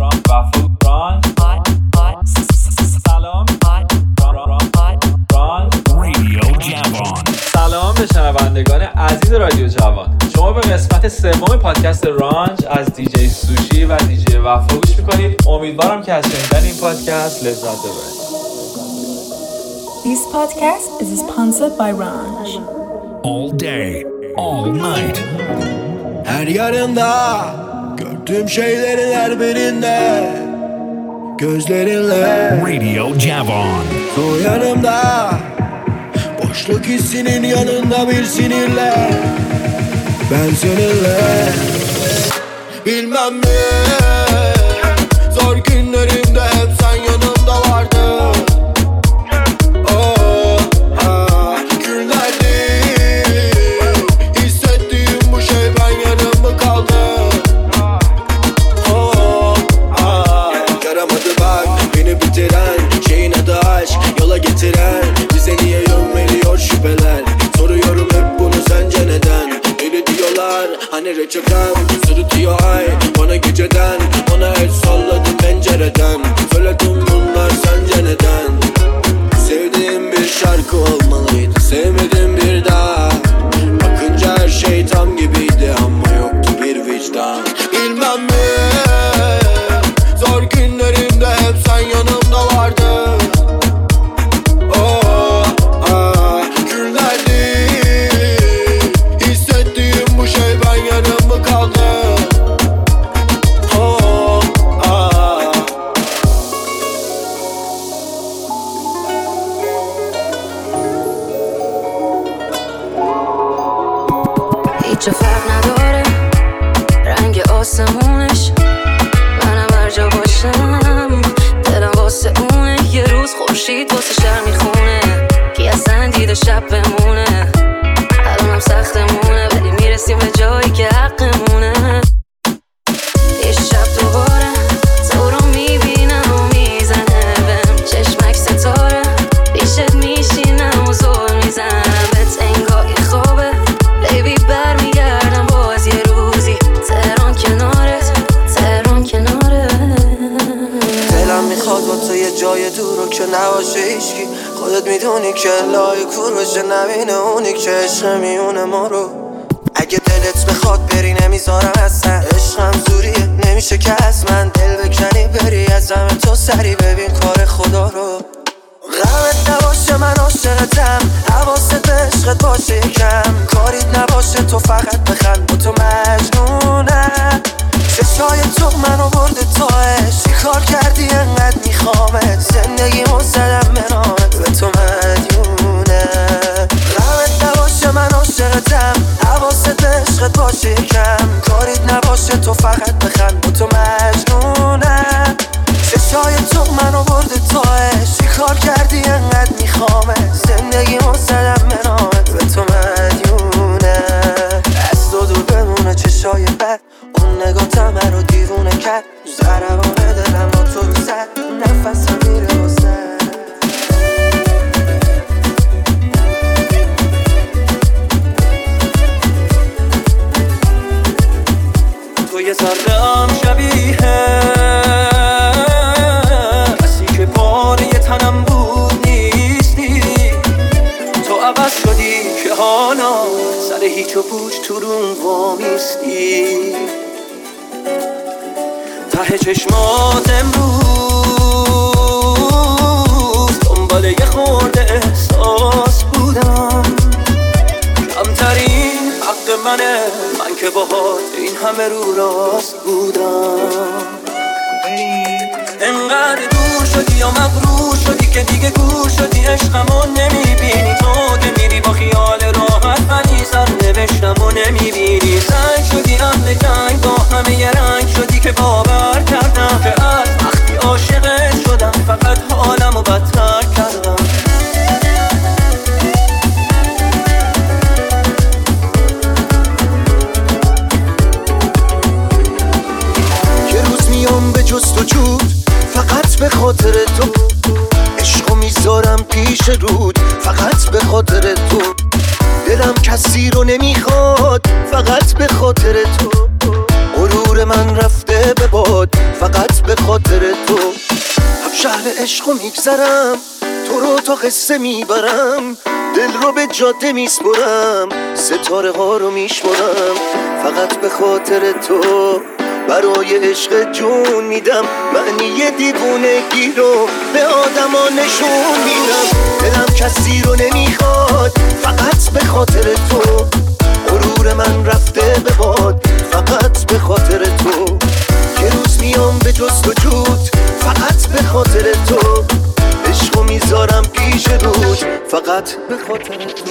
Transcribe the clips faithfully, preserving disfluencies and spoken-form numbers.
سلام به شنوندگان عزیز رادیو جوان. شما به قسمت سوم پادکست رانج از دیجی سوشی و دیجی وفا گوش میکنید. امیدوارم که از شنیدن این پادکست لذت ببرید. This podcast is sponsored by Ranj. All day, all night. Her yanında gördüğüm şeylerin her birinde gözlerinle Radio Javon. o yanımda boşluk hissinin yanında bir sinirle ben seninle bilmem ne zor günlerimde hep sen yanımda vardın. Bize niye yön veriyor şüpheler? Soruyorum hep bunu sence neden? Öyle diyorlar hani reçeten sırıtıyor ay bana geceden. Ona el salladım pencereden. Söyledim bunlar sence neden? Sevdiğim bir şarkı olmalıydı, sevmedim bir daha. Bakınca her şey tam gibiydi ama yoktu bir vicdan. Bilmem ne zor günlerimde hep sen yanımda vardın. هیچ فرق نداره رنگ آسمونش منم هر جا باشم دلم واسه اونه. یه روز خورشید واسه شهر میخونه کی اصلا دیده شب بمونه. الانم سختمونه ولی میرسیم به جایی که حقمونه. یه شب دوباره تو رو میبینم و میزنه بهم چشمک ستاره پیشت میشینم و زور میزنم بهت انگاه خوابه بیبی برمیگردم باز یه روزی تهران کنارت تهران کناره. دلم میخواد با تو یه جای دور و که نباشه هیچکی. خودت میدونی که لای کور بشه نبینه اونی که عشق میونه ما رو. اگه دلت بخواد بری نمیذارم اصلا. عشقم زوریه نمیشه که از من دل بکنی بری از همه تو سری ببین کار خدا رو. غمت نباشه من عاشقتم حواست به عشقت باشه کم کاریت نباشه تو فقط بخند با تو مجنونم. چشای تو منو برده تاش چی کار کردی انقدر میخوامت زندگیمو زدم به نامت به تو مدیونم. غمت نباشه من عاشقتم حواست به عشقت باشه کم کاریت نباشه تو فقط بخند با تو مجنونم. چشای تو منو برده تاش چی کار کردی انقدر میخوامت زندگیمو زدم به نامت به تو مدیونم. از تو دور بمونه چشای بد اون نگاه من رو دیوونه کرد. ضربانه دلم با تو رو زد نفسم میره واسه. تو یه ذره‌ام شبیه کسی که پاره تنم بود نیستی. تو عوض شدی که حالا سر هیچ و پوچ تو روم وامیستی. ته چشمات امروز دنبال یه خورده احساس بودم. کمترین حق منه من که باهات این همه رو راست بودم. انقدر دور شدی یا مغرور شدی که دیگه گور شدی عشقمو نمیبینی. تو که میری با خیال راحت ولی سر نوشتم و نمیبینی. سنگ شدی اهل جنگ با همه یه رنگ شدی که باور کردم که از وقتی عاشقت شدم فقط حالمو بدتر کردم. یه روز میام به جست و جود فقط به خاطر تو. عشقو میذارم پیش رود فقط به خاطر تو. دلم کسی رو نمیخواد فقط به خاطر تو. غرور من رفته به باد فقط به عشقو میگذرم، تو رو تا قصه میبرم، دل رو به جاده میسپرم، ستاره ها رو میشمرم، فقط به خاطر تو برای عشق جون میدم، معنی دیوونگی رو به آدما نشون میدم، دلم کسی رو نمیخواد فقط به خاطر تو، غرور من رفته به باد فقط به خاطر تو، یه روز میام به جستجوت فقط به خاطر تو، عشقو میذارم پیش رود فقط به خاطر تو.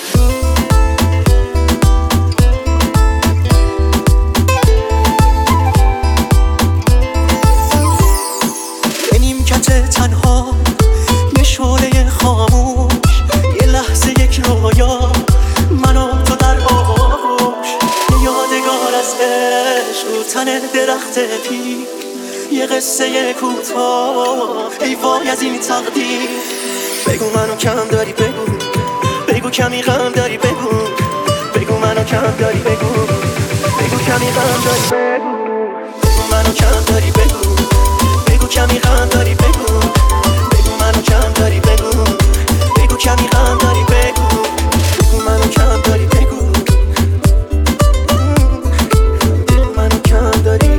به نیمکت تنها به شعله خاموش، یه لحظه یک رویا من و تو در آغوش، یه یادگار از عشق رو تن درخت پیر، یه قصه کوتاه ای وای از این تقدیر. بگو منو کم داری بگو، بگو کمی غم داری بگو، بگو منو کم داری بگو، بگو کمی غم داری بگو، بگو منو کم داری بگو، بگو کمی غم داری بگو، بگو منو کم داری بگو، بگو کمی غم داری بگو، بگو منو کم داری بگو، بگو منو کم داری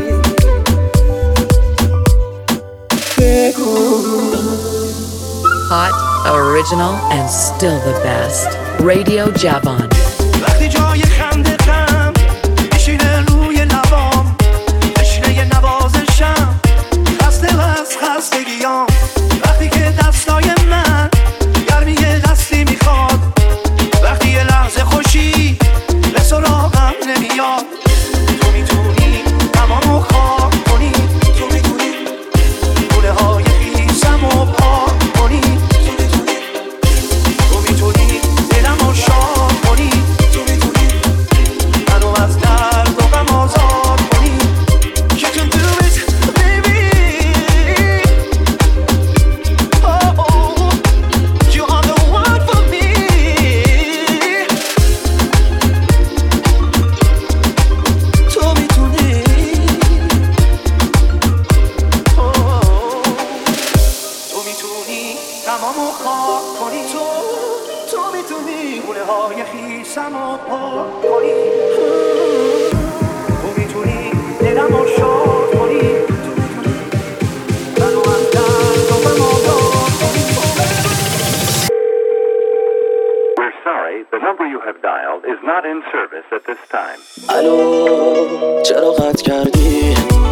بگو. Hot, original, and still the best. Radio Javon. وقتی جای خنده غم میشینه روی لبام، تشنه نوازشم، خسته و از خستگیام، وقتی که دستای من گرمی دستی میخواد، وقتی یه لحظه خوشی به سراغم نمیاد، تو میتونی تمامو خواب کنی، تو میتونی گونه های خیسم و پاک کنی، تو میتونی دلمو شاد کنی، تو میتونی منو از درد و غم آزاد کنی. You can do it baby, oh, oh, you are the one for me. تو میتونی تو میتونی تمامو خاک کنی، تو تو میتونی گونه های خیسم و پاک کنی، تو میتونی دلمو شاد کنی، تو میتونی منو از درد و غم آزاد کنی. We're sorry, the number you have dialed is not in service at this time. الو چرا قطع کردی،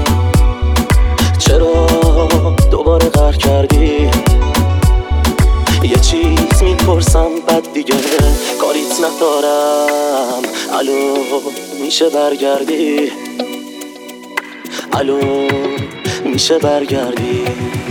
چرا دوباره قهر کردی، یه چیز میپرسم بعد دیگه کاریت ندارم، الو میشه برگردی، الو میشه برگردی،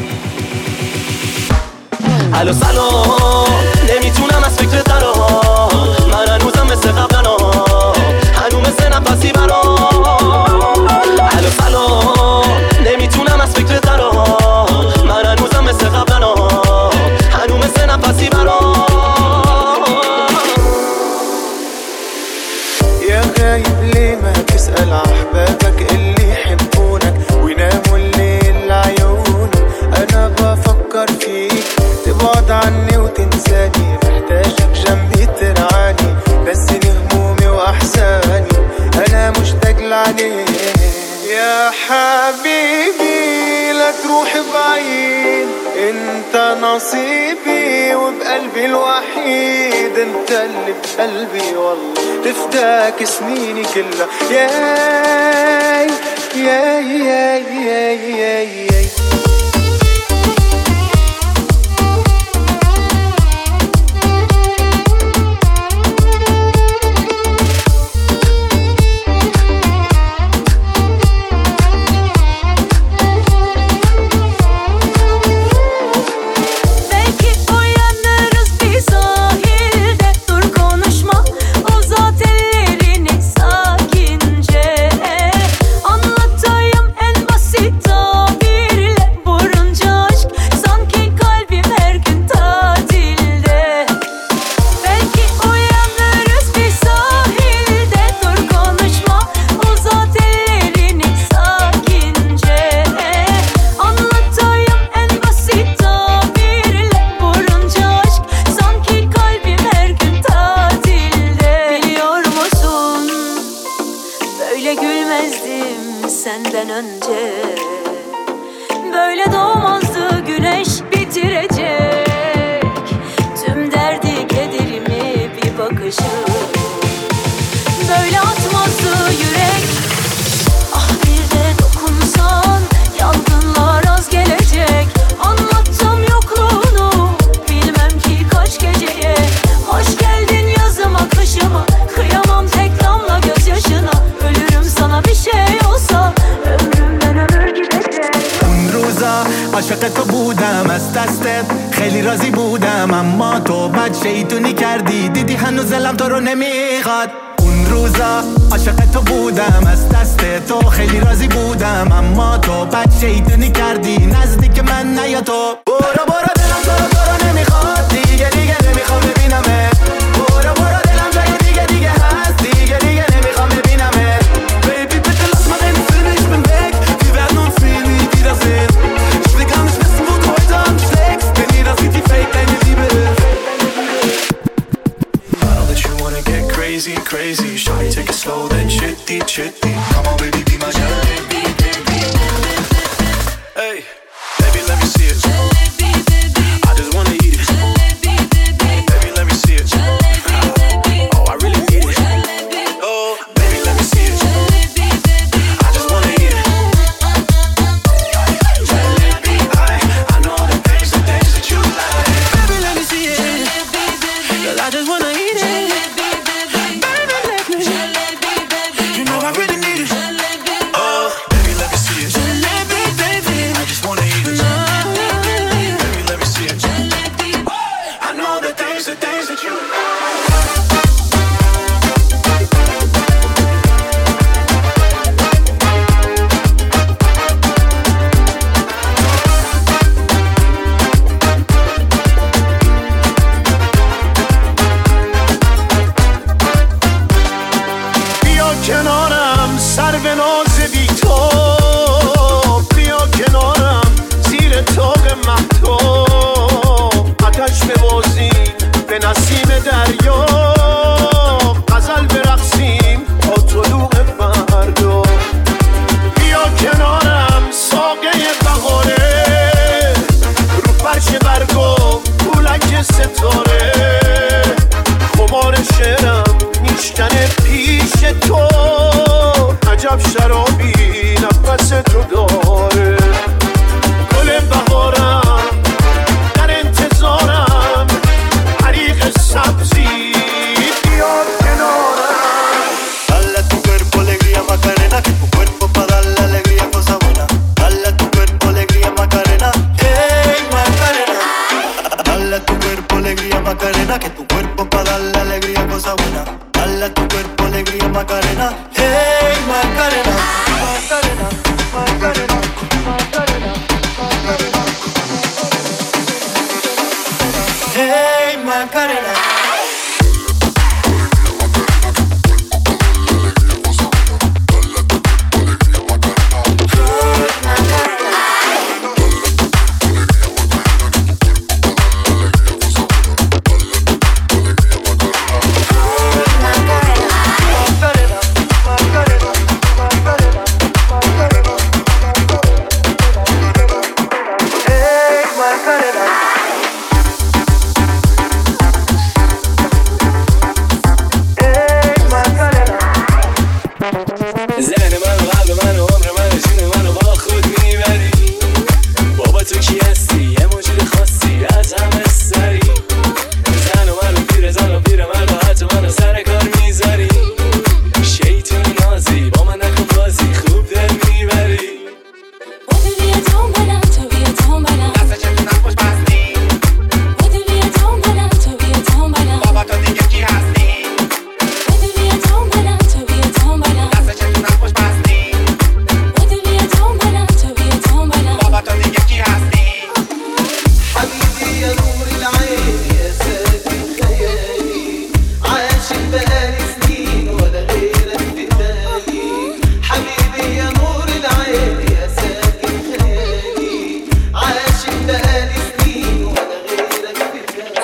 الو سلام نمیتونم از فکر درام، من هنوزم مثل قبلنا، هنوز مثل نفسی برام، الو سلام نمیتونم از فکر درام، من هنوزم مثل قبلنا، هنوز مثل نفسی برام. يا غايب ليه ما تسأل أحبابك اللي يحبونك ويناموا الليل لعيونك، أنا بفكر فيك تبعد عني وتنساني، محتاجك جنبي ترعاني، نسيني همومي وأحزاني، أنا مشتاق لعليك يا حبيبي، لا تروح بعيد، انت نصيبي وبقلبي الوحيد، انت اللي بقلبي والله تفداك سنيني كلها، ياي ياي ياي ياي ياي ياي. Anlatayım en basit tabi روزا عاشق تو بودم از دستت خیلی راضی بودم، اما تو بد شیطونی کردی، دیدی هنوز دلم تو رو نمیخواد. اون روزا عاشق تو بودم از دست تو خیلی راضی بودم، اما تو بد شیطونی کردی، نزدیک من نیا تو. برو برو دلم تو رو تو رو نمیخواد، دیگه دیگه نمیخوام ببینمت. برو برو دلم جای دیگه دیگه هست، دیگه دیگه نمیخوام ببینمت. Baby bitte lass mal den Film, ich bin weg, wir werden uns nie wiedersehen. Ich will gar nicht wissen, wo du heute Abend schlägst, denn jeder sieht wie fake deine Liebe ist. Now that you wanna get crazy, crazy, shawty take it slow, then chitty, chitty. Come on baby, be my jalebi, baby. Hey, baby let me see it. I just wanna eat it. Baby let me see it. Oh, I really need it. Oh, baby let me see it. I just wanna eat it. Jalebi, I, I know the things, the things that you like. Baby let me see it. Girl, I just wanna eat it. You know I really need it. Oh, baby, let me see it. Jalebi, baby, I just wanna eat it. Baby, let me see it. I know the things, the things that you like. بیا کنارم سر به ناز بی تو، بیا کنارم زیر طاق مهتاب، آتش ببازیم به نسیم دریا، غزل برقصیم با طلوع فردا. بیا کنارم ساقه بهاره، رو فرش برگا پولک ستاره، خمار شعرم میشکنه پیش تو، عجب شرابی نفس تو داره. گل بهارم در انتظارم، حریق سبزی بیا کنارم. Dale a tu cuerpo alegría Macarena, que tu cuerpo pa' darle alegría cosa buena. Dale a tu cuerpo alegría Macarena, hey Macarena. Dale a tu cuerpo alegría Macarena, que tu cuerpo pa' darle alegría cosa buena. Dale a tu cuerpo alegría Macarena, hey Macarena. Macarena, Macarena, Macarena, Macarena. Hey Macarena. ذهن من و قلب من و عمر من و جون من و با خود میبری. بابا تو کی هستی؟ یه موجود خاصی از همه سری. زن و من و پیر زن و پیر من و حتی من و سر کار میذاری. شیطون نازی با من نکن بازی، خوب دل میبری. بودو بیا دنبالم تو بیا دنبالم، دست چتونم خوش بستی. بودو بیا دنبالم تو بیا دنبالم، بابا تو دیگه کی هستی؟ بودو بیا دنبالم تو بیا دنبالم، دست چتونم خوش بستی. بودو بیا دنبالم تو بیا دنبالم، بابا تو دیگه کی هستی؟ حبيبي يا نور العين يا ساكن خيالي، عاشق بقالي سنين ولا غيرك في بالي. حبيبي يا نور العين يا ساكن خيالي، عاشق بقالي سنين ولا غيرك في بالي.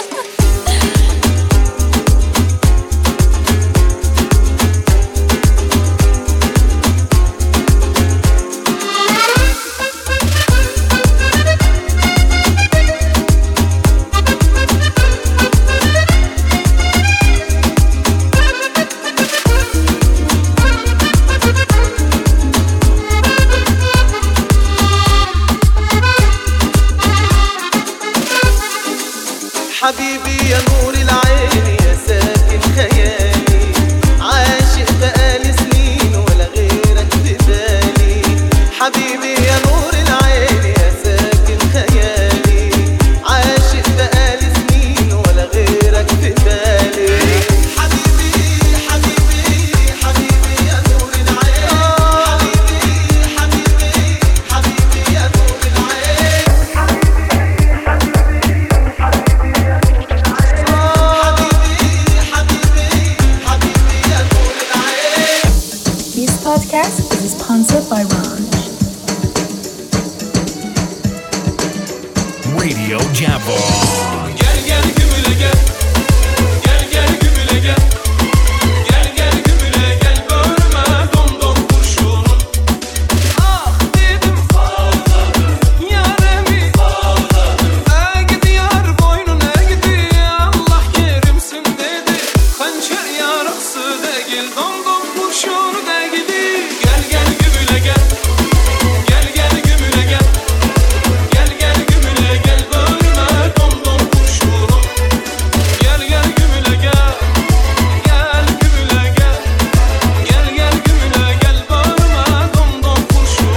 حبيبي يا نور العين يا ساكن خيالي، عاشق بقالي سنين ولا غيرك في بالي. حبيبي يا نور العين Radio Javon. Gel gel gümüle gel. Gel gel gümüle gel. Gel gel gümüle gel. Bölme dom dom kurşunun. Ah dedim fazladır. Yaremi fazladır. E gidiyor boynuna gidiyor. Allah yerimsin dedi. Hançer yarıksı değil. Dom dom kurşunu da gidi. Gel gel gümüle gel. Gel gel gümüle gel. Gel gel gümüle gel. Bölme dom dom kurşunu. Gel gel gümüle gel. Gel gümüle gel. Gel gel gümüle gel. Bölme dom dom kurşunu.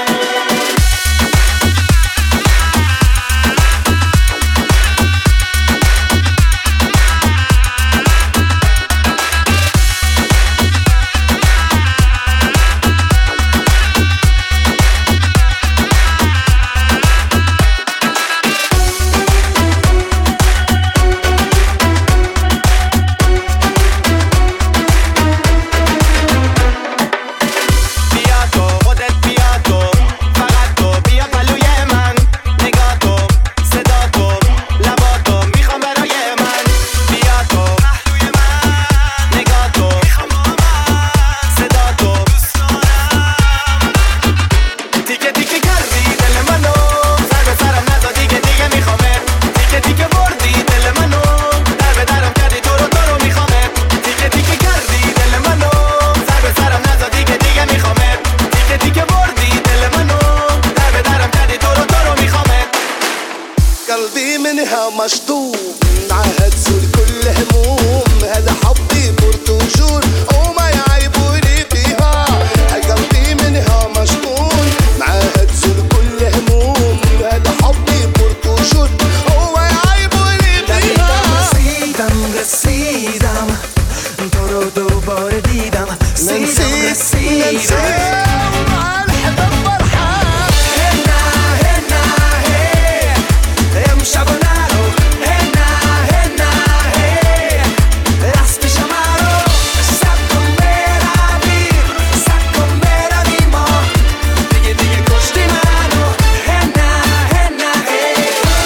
بیا تو خودت بیا تو فقط تو بیا پلوی من نگاه تو صدا تو لبا تو میخوام برای من بیا تو پهلوی من نگاه تو میخوام با من صدا تو دوست دارم تیکه تیکه کردی دل منو سر به سرم نزدی که دیگه میخوامت تیکه تیکه بردی دل منو در به درم کردی تو رو تو رو میخوامت تیکه تیکه کردی دل منو سر به سرم نزدی که دیگه میخوامت تیکه تیکه بردی دل منو در به درم کردی تو رو تو رو میخوامت قلبي منها مشطوب عهد زول كل هموم هذا حبي برتوجور وما يعيبوني فيها قلبي منها مشطوب عهد زول كل هموم هذا حبي برتوجور وما يعيبوني فيها رسیدم رسیدم تو رو دوباره دیدم رسیدم رسیدم الحب فرحان هنا هنا هی امشب و نرو هنا هنا هی راست پیش مرو سب کن برویم سب کن برویم ما دیگه دیگه کشتی منو هنا هنا هی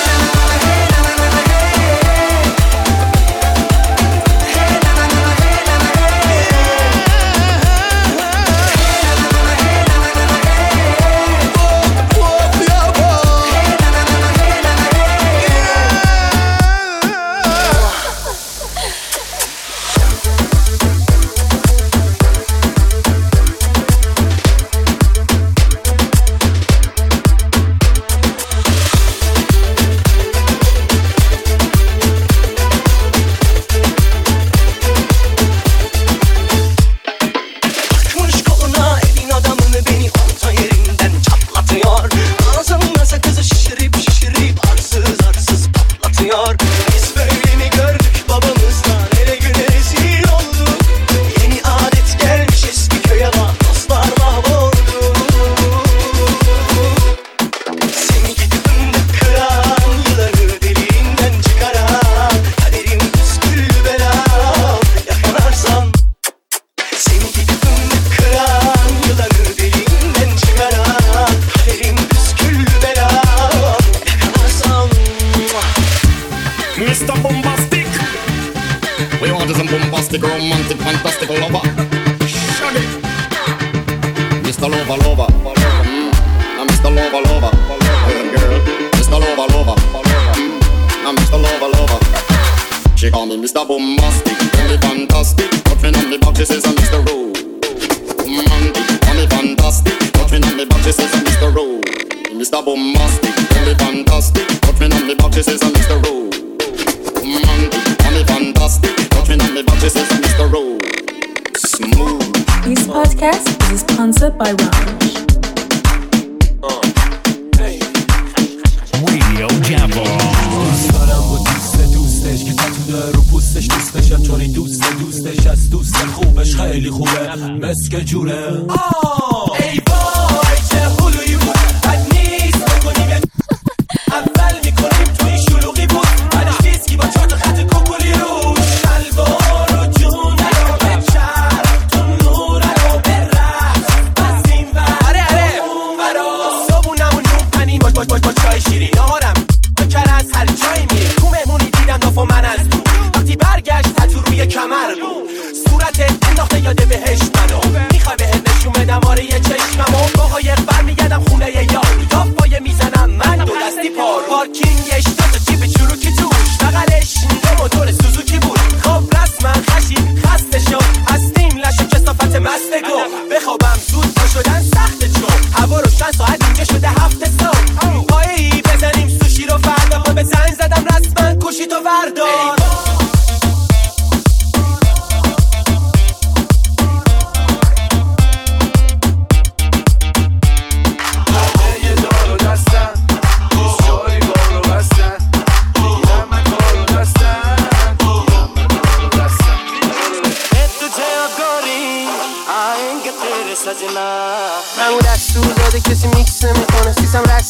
Takmış koluna elin adamını beni orta yerinden çatlatıyor Ağzımda sakızı şişirip şişirip arsız arsız patlatıyor Biz böyle mi gördük babamızdan ele güne rezil olduk Yeni adet gelmiş eski köye bak dostlar mahvoldu Seni gidip fındık kıran yılanı deliğinden çıkaran Kaderim püsküllü belam yakalarsan Seni gidip fındık kıran yılanı deliğinden çıkaran Kaderim püsküllü belam yakalarsan Mister Bombastic, we want some bombastic, romantic, fantastic lover. Shut it, Mister Lover, lover, mm. Now Mister Lover, lover, hey, girl, Mister Lover, lover, mm. Now Mister Lover, lover. She call me Mister Bombastic, call me fantastic. Touching on me back, she says I'm Mister Romantic, call me fantastic. Touching on me back, she says I'm Mister Mister Bombastic, call me fantastic. Touching on me back, she says I'm Mister Romantic, call me fantastic. Touching on me back, she says I'm Mister Smooth. This podcast is sponsored by Ranch. Radio Javon. دوست دارم با دوست دوستش که تتو رو پوستش دوستشم چون این دوست دوستش از دوست خوبش خیلی خوبه مسک جوره ای وای چه هلویی بود بد نیست بکنیم اول میکنیم توی شلوغی بود بعدش دیسکی با چهار تا خط کوکولی روش شلوار و جونه رو به چرم تو نوره رو به رقص بس این ور آره آره اون ورا صبونمون نون پنی باش باش باش باش چای شیرین نهارم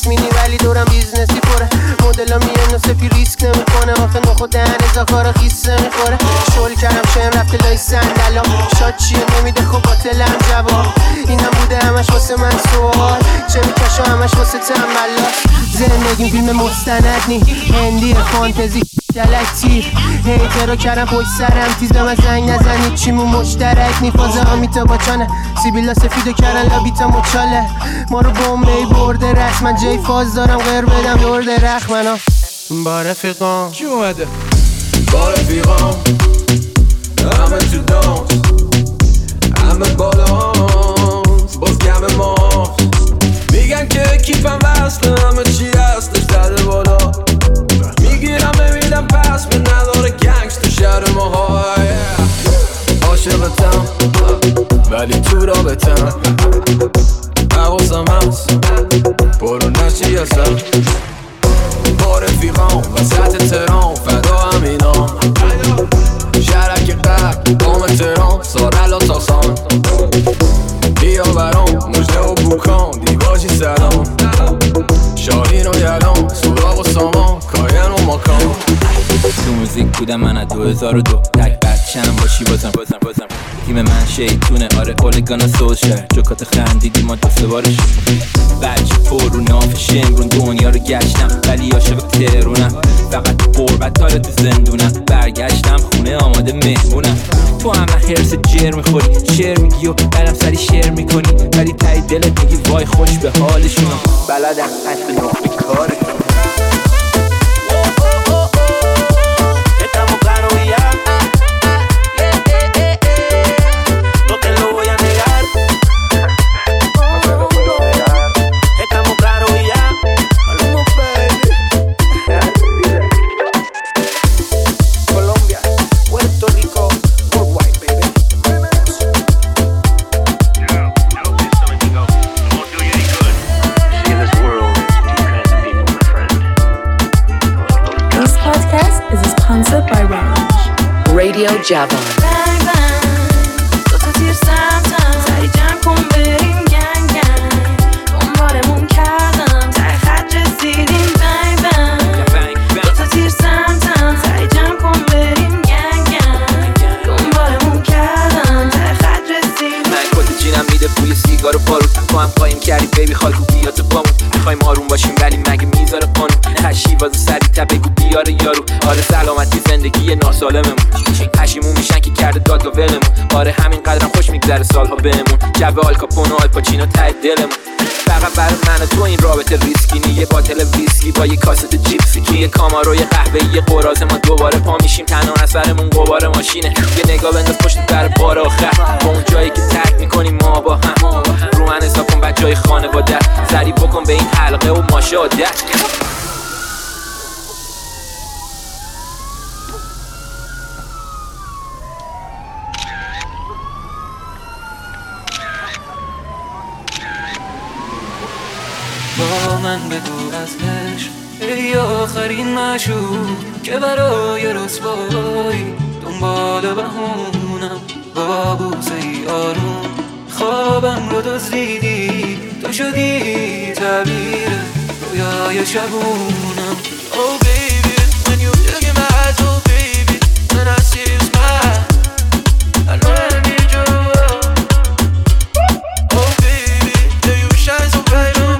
ریسمینی ولی دورم بیزنسی پره مدلا میان و سفی ریسک نمیکنه آخه نخو دهن ازاکارا خیس نمیخوره شل کردم شم رفته لای سندلام شاد چیه نمیده خب باطلم جواب اینم بوده همش واسه من سوال چه میکشم همش واسه تنبلاست زندگیم فیلم مستند نی هندی فانتزی دلک تیر هیتر رو کردم پشت سرم تیز به من زنگ نزنید چیمون مشترک نی فازه آمیتا باچانه سیبیلا سفیدو کردن لابیتا مچاله ما رو بومبی برده رخ من جای فاز دارم غیر بدم دور درخ منو با رفیقام کی اومده؟ با رفیقام همه تو دانس همه بالانس باز گم ماست میگن که کیفم وصله همه چی هستش زده بالا میگیرم ببینم پس به نداره گنگس تو شهر ماها عاشقتم ولی تو رابطم حواسم هست برو نشی هستم با رفیقام وسط تهران فدا همینام شهرک قبل قام تهران سارلا تاسان بیا برام مجده و بوکان دیواجی سلام شاهین و یلام سوراغ و سامان کاین و ماکان تو موزیک بودم من از دو هزار و دو تک بچم باشی بازم بازم بازم تیم من شیطونه آره اولگان و سوشر جوکات خندیدی ما دو سه بارش بچه پر رو ناف شمرون دنیا رو گشتم ولی عاشق تهرونم فقط تو قربت داره تو زندونم برگشتم خونه آماده مهمونم تو هم هرس جر میخوری شعر میگی و برم سری شعر میکنی ولی تایی دلت میگی وای خوش به حالشونم بلدم اصل نقطه کارشون Radio Javon. دو تا تیر سمتم سری جمع کن بریم گنگ گنگ دنبالمون کردم تای خط رسیدیم بنگ بنگ دو تا تیر سمتم سری جمع کن بریم گنگ گنگ دنبالمون کردم تای خط رسیدیم من کل جینم میده بوی سیگار و بارود تو هم قایم کردی بیبی خالکو بیا تو بامون میخوایم آروم باشیم ولی مگه میذاره قانون هشی واسه سری تا بگو بیاره یارو آره سلامتی زندگی ناسالممون پشیمون میشن که کرده داد و ولمون آره همین قدرم خوش میگذره سالها بهمون جو آلکاپون و آلپاچینو ته دلمون فقط برای من و تو این رابطه ریسکی نی یه باتل ویسکی با یه کاست جیپسی که یه کامارو یه قهوه یه قراز ما دوباره پا میشیم تنها اثرمون قبار ماشینه یه نگاه بنداز پشت در بار آخر با اون جایی که ترک میکنیم ما با هم رو من حساب کن بچهای خانواده سری بکن به این حلقه و ماشاءالله با من بگو از عشق ای آخرین معشوق که برای رسوایی دنبال بهونم با بوسه ای آروم خوابم رو دزدیدی تو شدی تعبیر رویای شبونم Oh baby when you look in my eyes oh baby when I see you smile I know I need you Oh baby yeah you shine so bright oh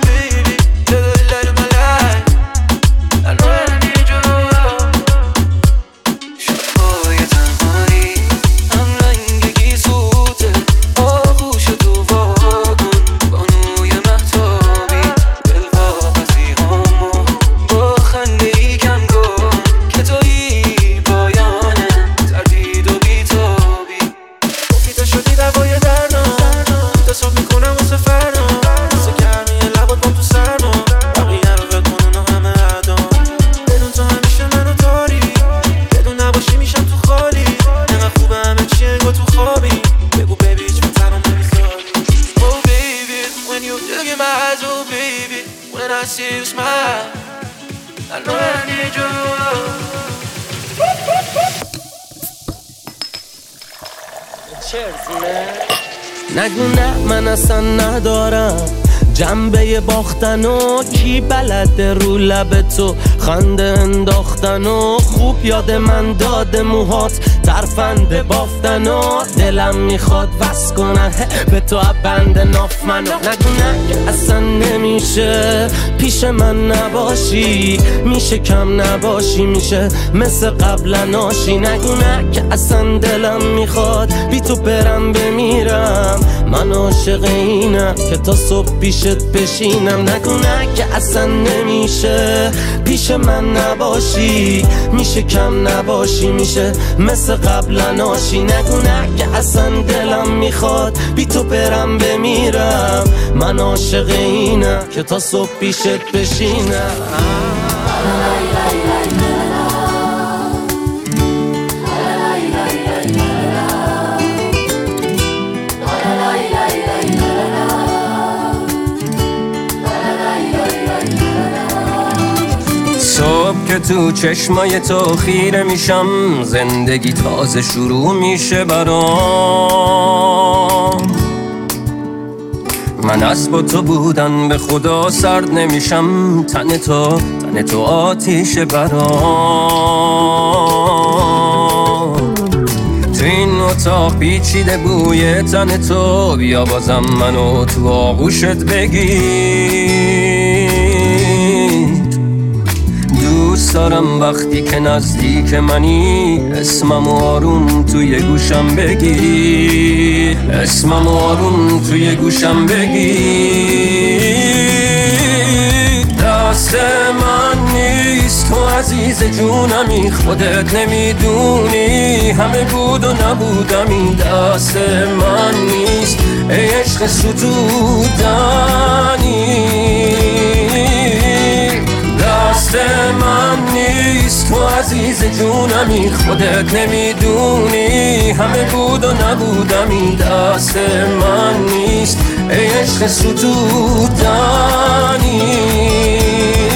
نگو نه من اصلا ندارم جنبه باختن و کی بلده رو لب تو خنده انداختن و خوب یاد من داده موهات ترفنده بافتن و دلم میخواد وس کنه به تو بند ناف منو نگو نه که اصلا نمیشه پیش من نباشی میشه کم نباشی میشه مثل قبلا ناشی نگو نه که اصلا دلم میخواد بی تو برم بمیرم من عاشق اینم که تا صبح پیشت بشینم نگو نه که اصلا نمیشه پیش من نباشی میشه کم نباشی میشه مثل قبلا ناشی نگو نه که اصلا دلم میخواد بی تو برم بمیرم من عاشق اینم که تا صبح پیشت بشینم صبح که تو چشمای تو خیره میشم زندگی تازه شروع میشه برام من از با تو بودن به خدا سرد نمیشم تن تو تن تو آتیشه برام تو این اتاق پیچیده بوی تن تو بیا بازم منو تو آغوشت بگیر دوست دارم وقتی که نزدیک منی اسمم آروم توی گوشم بگی اسمم آروم توی گوشم بگی دست من نیست تو عزیز جونمی خودت نمیدونی همه بود و نبودمی دست من نیست ای عشق ستودنی دست من نیست تو عزیز جونمی خودت نمیدونی همه بود و نبودمی دست من نیست ای عشق ستودنی